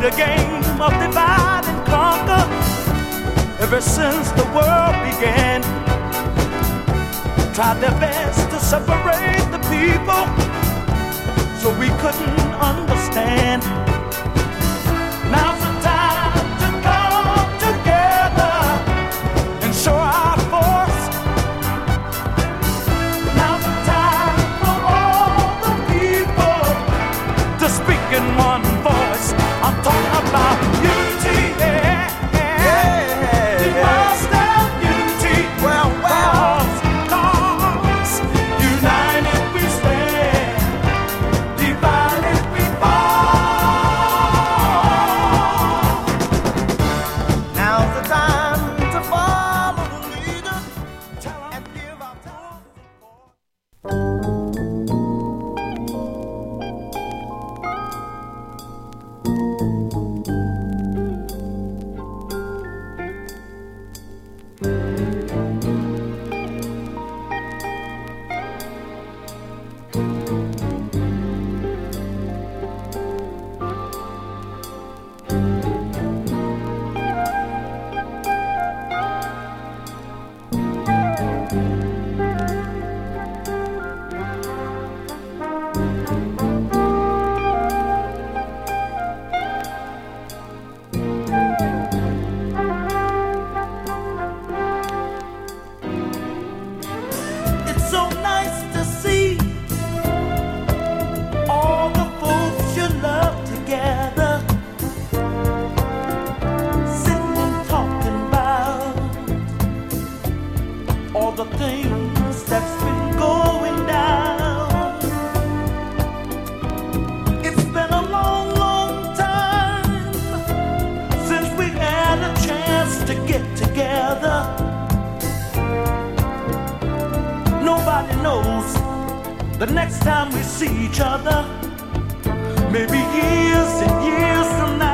played a game of divide and conquer ever since the world began. Tried their best to separate the people so we couldn't understand. Now's the time to come together and show our force. Now's the time for all the people to speak in one voice. I'm talking about unity, yeah, yeah. We must have unity. Well, cause united we stand, divided we fall. Now's the time to follow the leader and give our full support. It's so nice to see all the folks you love together, sitting and talking about all the things that's been going down. It's been a long, long time since we had a chance to get together. Nobody knows the next time we see each other, maybe years and years from now.